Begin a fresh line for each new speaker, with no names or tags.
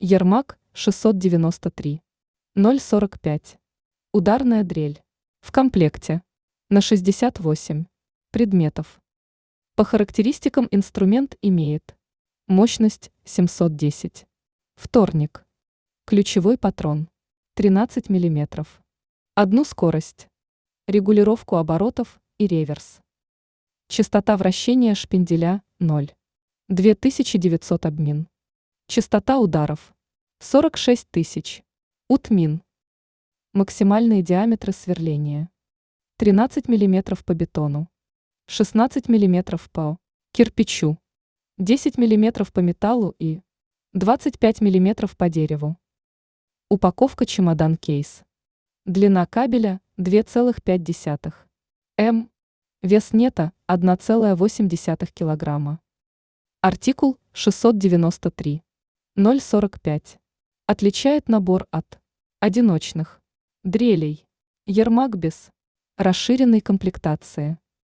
Ермак 693. 0,45. Ударная дрель. В комплекте. На 68 предметов. По характеристикам инструмент имеет мощность 710. Вторник. Ключевой патрон 13 мм. Одну скорость. Регулировку оборотов и реверс. Частота вращения шпинделя 0. 2900 обмин. Частота ударов 46 тысяч. Утмин. Максимальные диаметры сверления 13 мм по бетону, 16 мм по кирпичу, 10 мм по металлу и 25 мм по дереву. Упаковка чемодан-кейс. Длина кабеля 2,5 м. Вес нета 1,8 кг. Артикул 693. 0,45. Отличает набор от одиночных дрелей Ермак без расширенной комплектации.